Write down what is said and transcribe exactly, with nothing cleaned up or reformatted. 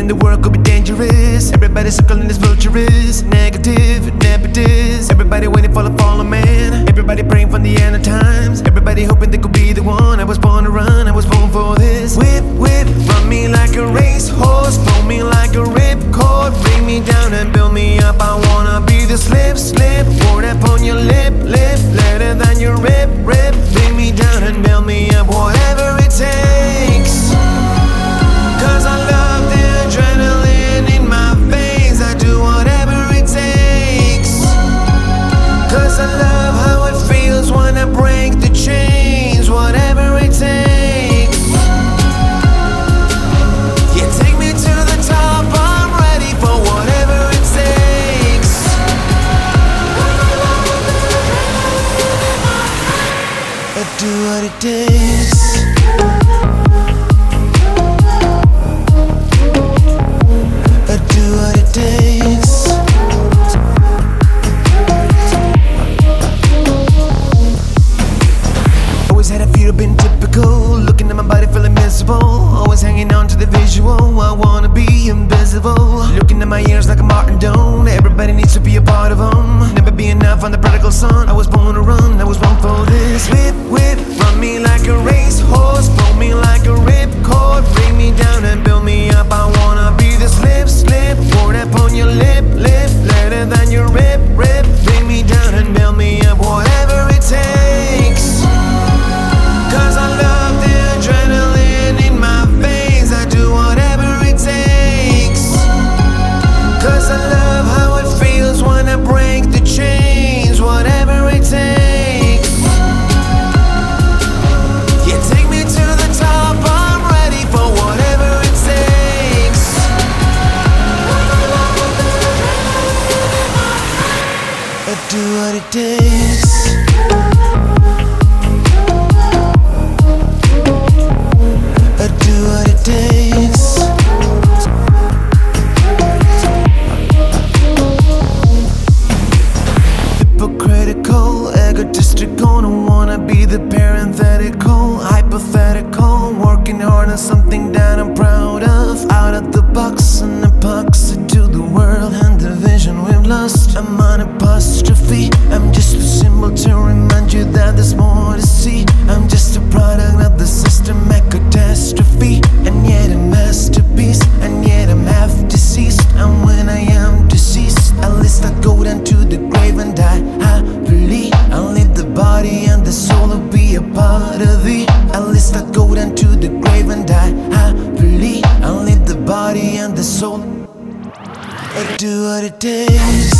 in the world could be dangerous. Everybody circling this vulturous, negative, nepotist. Everybody waiting for the fall of man. Everybody praying for the end of times. Everybody hoping they could be the one. I was born to run, I was born for this. Whip, whip, run me like a racehorse, pull me like a ripcord, bring me down and build me up. I wanna be the slip, slip, pour that on your lip, lip, later than your rip, rip, bring me down and build me up. Whatever it takes, cause I love the adrenaline in my veins. I do whatever it takes, cause I love how it feels when I break the chains. Whatever it takes, yeah, take me to the top. I'm ready for whatever it takes. I do what it takes. I do what it takes. Always had a feel been typical, looking at my body feeling miserable. Always hanging on to the visual, I wanna be invisible. Looking at my ears like a Martin Doan. Everybody needs to be a part of them. Never be enough, I'm the prodigal son. I was born to run, I was born for this. Whip, whip, run me like a racehorse, pull me like a ripcord, bring me down and build me up. I wanna be the slip, slip, pour that on your lip, lip, later than your rip, rip, bring me down and build me up. Whatever it takes, cause I love the adrenaline in my veins. I do whatever it takes, cause I love how it feels when I break the chains. Whatever it takes, yeah, take me to the top. I'm ready for whatever it takes. I do what it takes. I do what it takes. Hypocritical, egotistical, don't wanna be the parenthetical, hypothetical, working hard on something that I'm proud of. Out of the box, an epoxy to the world and the vision we've lost. I'm an apostrophe, I'm just a symbol to remind you that there's more to see. I'm just a product of the systematic catastrophe, and yet a masterpiece, and yet I'm half deceased. And when I am deceased, at least I go down to the grave and die happily. I'll leave the body and the soul will be a part of thee. At least I go down to the grave and die happily. I'll leave the body and the soul. I do what it takes.